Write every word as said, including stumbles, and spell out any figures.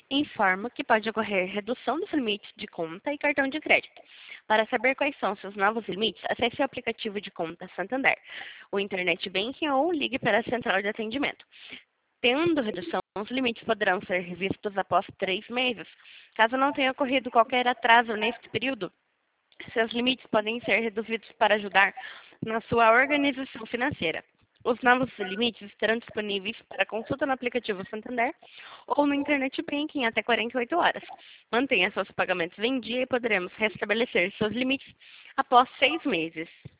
Informo que pode ocorrer redução dos limites de conta e cartão de crédito. Para saber quais são seus novos limites, acesse o aplicativo de conta Santander, o Internet Banking ou ligue para a central de atendimento. Tendo redução, os limites poderão ser revistos após três meses. Caso não tenha ocorrido qualquer atraso neste período, seus limites podem ser reduzidos para ajudar na sua organização financeira. Os novos limites estarão disponíveis para consulta no aplicativo Santander ou no Internet Banking até quarenta e oito horas. Mantenha seus pagamentos em dia e poderemos restabelecer seus limites após seis meses.